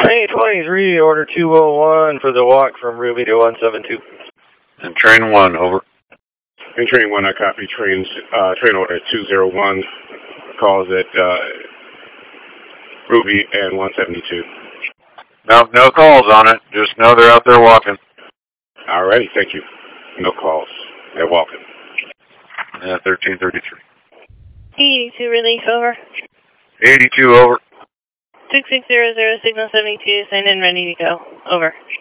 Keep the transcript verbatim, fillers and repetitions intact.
eight twenty-three, order two oh one for the walk from Ruby to one seven two. And train one, over. And train one, I copy. Trains, uh, train order two oh one, calls at uh, Ruby and one seventy-two. No, no calls on it. Just know they're out there walking. Alrighty, thank you. No calls. They're walking. Yeah, thirteen thirty-three. eighty-two relief, over. eighty-two, over. six six zero zero, signal seventy-two, signed in, ready to go, over.